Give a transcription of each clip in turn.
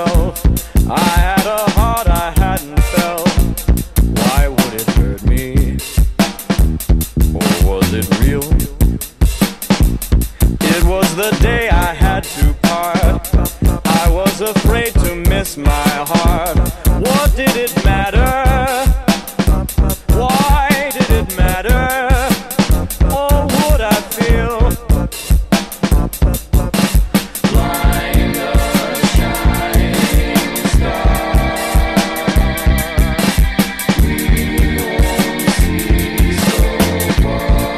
myself. I had a heart I hadn't felt. Why would it hurt me? Or was it real? It was the day I had to part. I was afraid to miss my heart. What did it matter? Why did it matter? Or would I feel like a shining star? We won't see so far.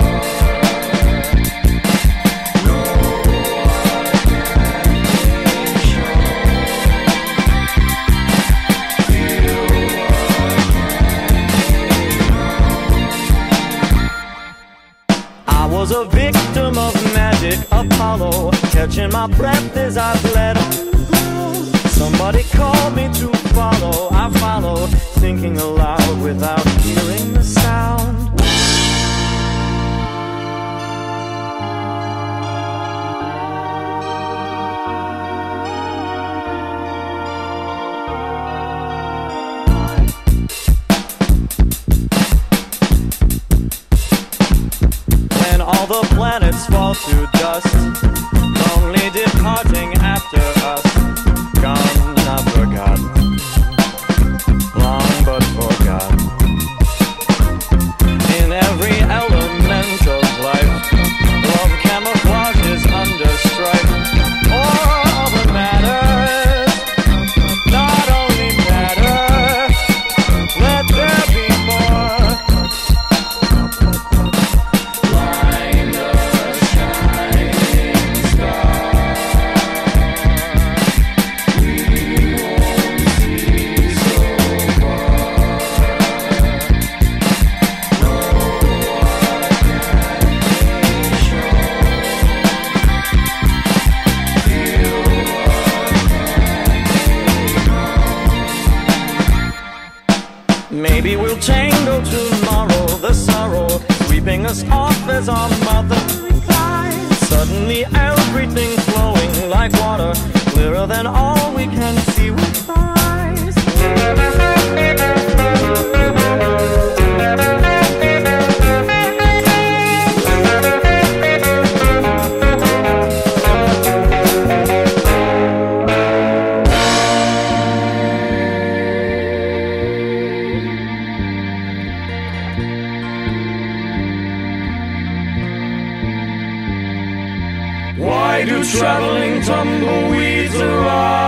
No one can be sure. Feel I was a victim of magic, Apollo, catching my breath as I bled. Somebody called me to follow, I followed, thinking aloud without hearing the sound. When all the planets fall to dust, lonely departing after us, gone, not forgotten, long but forgotten. In every element of life, love camouflages under strife. All that matters, not only matter, let there be more. Like a shining star, we won't see so far. No one can be sure. Feel what can be known. Maybe we'll tango tomorrow, the sorrow sweeping us off as our mother replies. Suddenly everything flowing like water, clearer than all we can see with eyes. Why do traveling tumbleweeds arise?